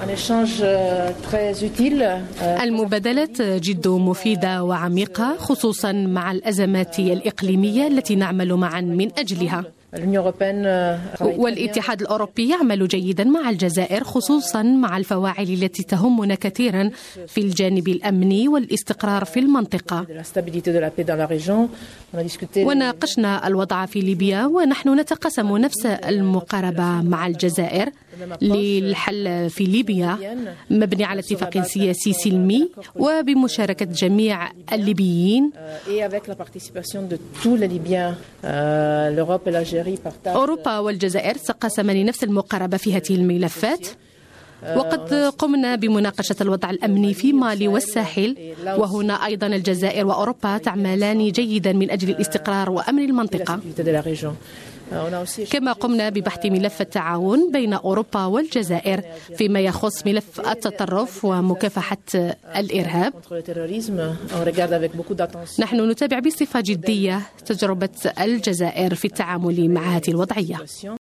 المبادلات جد مفيدة وعميقة، خصوصا مع الأزمات الإقليمية التي نعمل معا من أجلها. والاتحاد الأوروبي يعمل جيدا مع الجزائر، خصوصا مع الفواعل التي تهمنا كثيرا في الجانب الأمني والاستقرار في المنطقة. وناقشنا الوضع في ليبيا، ونحن نتقاسم نفس المقاربة مع الجزائر للحل في ليبيا مبني على اتفاق سياسي سلمي وبمشاركة جميع الليبيين. أوروبا والجزائر تقاسمان نفس المقاربة في هذه الملفات، وقد قمنا بمناقشة الوضع الأمني في مالي والساحل، وهنا أيضا الجزائر وأوروبا تعملان جيدا من أجل الاستقرار وأمن المنطقة. كما قمنا ببحث ملف التعاون بين أوروبا والجزائر فيما يخص ملف التطرف ومكافحة الإرهاب. نحن نتابع بصفة جدية تجربة الجزائر في التعامل مع هذه الوضعية.